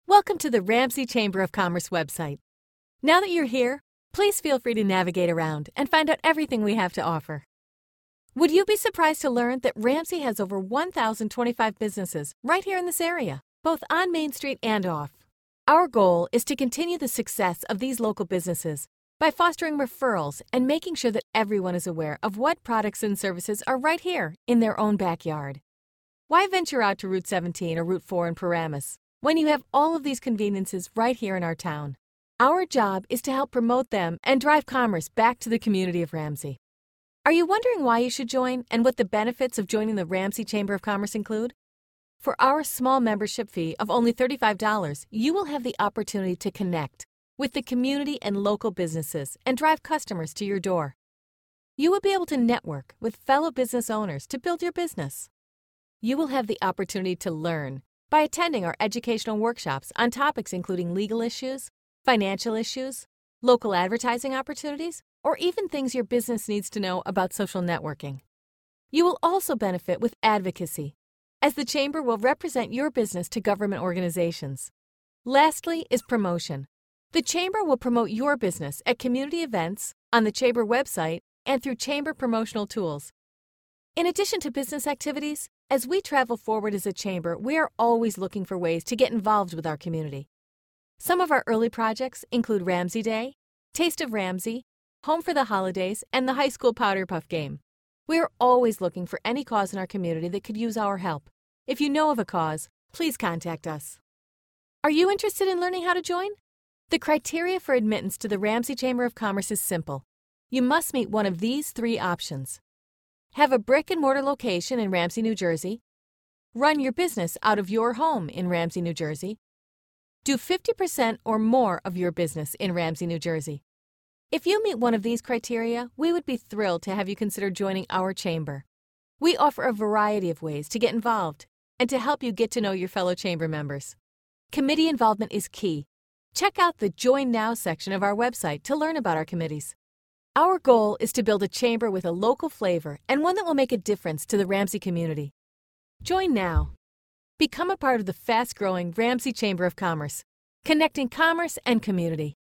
Welcome to the Ramsey Chamber of Commerce website. Now that you're here, please feel free to navigate around and find out everything we have to offer. Would you be surprised to learn that Ramsey has over 1,025 businesses right here in this area, both on Main Street and off? Our goal is to continue the success of these local businesses by fostering referrals and making sure that everyone is aware of what products and services are right here in their own backyard. Why venture out to Route 17 or Route 4 in Paramus when you have all of these conveniences right here in our town? Our job is to help promote them and drive commerce back to the community of Ramsey. Are you wondering why you should join and what the benefits of joining the Ramsey Chamber of Commerce include? For our small membership fee of only $35, you will have the opportunity to connect with the community and local businesses and drive customers to your door. You will be able to network with fellow business owners to build your business. You will have the opportunity to learn by attending our educational workshops on topics including legal issues, financial issues, local advertising opportunities, or even things your business needs to know about social networking. You will also benefit with advocacy, as the Chamber will represent your business to government organizations. Lastly is promotion. The Chamber will promote your business at community events, on the Chamber website, and through Chamber promotional tools. In addition to business activities, as we travel forward as a Chamber, we are always looking for ways to get involved with our community. Some of our early projects include Ramsey Day, Taste of Ramsey, Home for the Holidays, and the High School Powder Puff Game. We are always looking for any cause in our community that could use our help. If you know of a cause, please contact us. Are you interested in learning how to join? The criteria for admittance to the Ramsey Chamber of Commerce is simple. You must meet one of these 3 options. Have a brick-and-mortar location in Ramsey, New Jersey. Run your business out of your home in Ramsey, New Jersey. Do 50% or more of your business in Ramsey, New Jersey. If you meet one of these criteria, we would be thrilled to have you consider joining our chamber. We offer a variety of ways to get involved and to help you get to know your fellow chamber members. Committee involvement is key. Check out the Join Now section of our website to learn about our committees. Our goal is to build a chamber with a local flavor and one that will make a difference to the Ramsey community. Join now. Become a part of the fast-growing Ramsey Chamber of Commerce, connecting commerce and community.